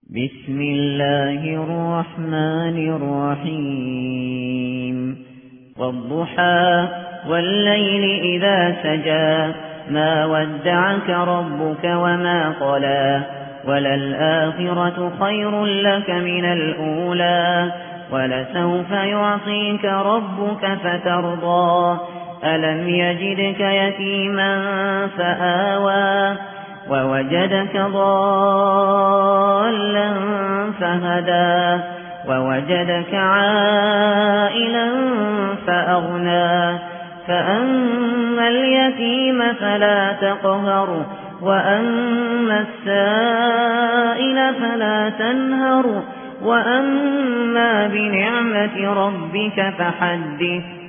بسم الله الرحمن الرحيم والضحى والليل إذا سجى ما ودعك ربك وما قلى وللآخرة خير لك من الأولى ولسوف يعطيك ربك فترضى ألم يجدك يتيما فآوى ووجدك ضالا فهدى ووجدك عائلا فأغنى فأما اليتيم فلا تقهر وأما السائل فلا تنهر وأما بنعمة ربك فحدث